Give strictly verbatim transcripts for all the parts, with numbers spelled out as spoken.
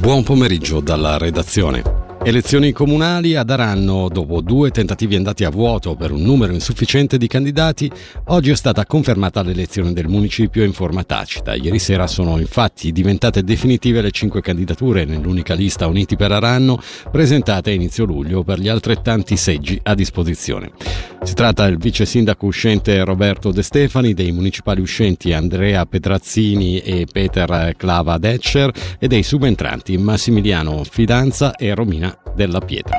Buon pomeriggio dalla redazione. Elezioni comunali ad Aranno. Dopo due tentativi andati a vuoto per un numero insufficiente di candidati, oggi è stata confermata l'elezione del municipio in forma tacita. Ieri sera sono infatti diventate definitive le cinque candidature nell'unica lista Uniti per Aranno, presentate a inizio luglio per gli altrettanti seggi a disposizione. Si tratta del vice sindaco uscente Roberto De Stefani, dei municipali uscenti Andrea Petrazzini e Peter Clava Detscher e dei subentranti Massimiliano Fidanza e Romina Della Pietra.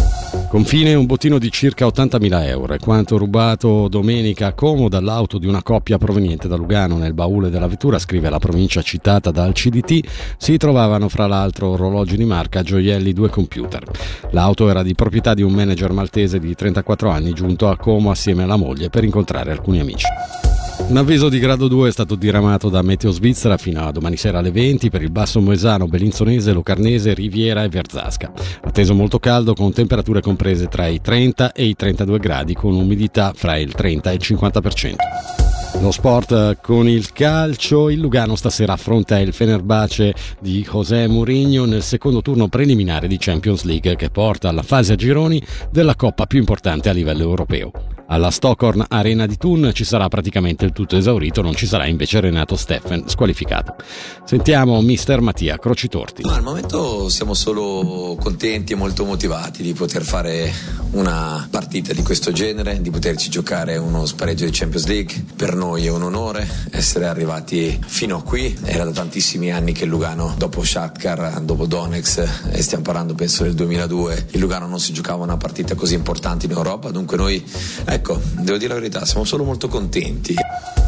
Confine un bottino di circa ottantamila euro è quanto rubato domenica a Como dall'auto di una coppia proveniente da Lugano. Nel baule della vettura, scrive la provincia citata dal C D T, si trovavano fra l'altro orologi di marca, gioielli, due computer. L'auto era di proprietà di un manager maltese di trentaquattro anni giunto a Como assieme alla moglie per incontrare alcuni amici. Un avviso di grado due è stato diramato da Meteo Svizzera fino a domani sera alle venti per il Basso Moesano, Bellinzonese, Locarnese, Riviera e Verzasca. Atteso molto caldo con temperature comprese tra i trenta e i trentadue gradi con umidità fra il trenta e il cinquanta per cento. Lo sport con il calcio. Il Lugano stasera affronta il Fenerbahce di José Mourinho nel secondo turno preliminare di Champions League che porta alla fase a gironi della coppa più importante a livello europeo. Alla Stockholm Arena di Thun ci sarà praticamente il tutto esaurito, non ci sarà invece Renato Steffen squalificato. Sentiamo mister Mattia Crocitorti. Ma al momento siamo solo contenti e molto motivati di poter fare una partita di questo genere, di poterci giocare uno spareggio di Champions League. Per noi è un onore essere arrivati fino a qui. Era da tantissimi anni che il Lugano, dopo Shakhtar, dopo Donetsk, e stiamo parlando penso del duemiladue, il Lugano non si giocava una partita così importante in Europa. Dunque noi, ecco, devo dire la verità, siamo solo molto contenti.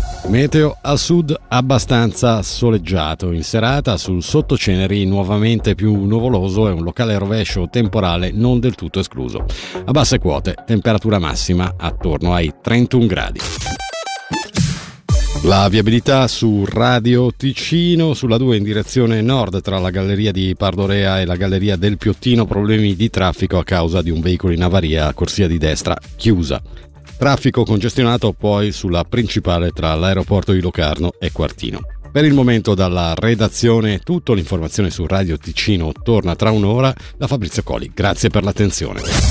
Meteo al sud abbastanza soleggiato, in serata sul Sottoceneri nuovamente più nuvoloso e un locale rovescio temporale non del tutto escluso. A basse quote, temperatura massima attorno ai trentuno gradi. La viabilità su Radio Ticino, sulla due in direzione nord tra la galleria di Pardorea e la galleria del Piottino, problemi di traffico a causa di un veicolo in avaria a corsia di destra chiusa. Traffico congestionato poi sulla principale tra l'aeroporto di Locarno e Quartino. Per il momento dalla redazione è tutto, l'informazione su Radio Ticino torna tra un'ora. Da Fabrizio Coli, grazie per l'attenzione.